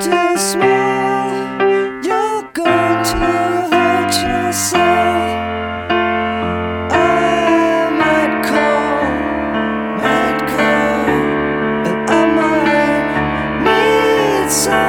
too small, you're going to hurt yourself. I might call, but I might need some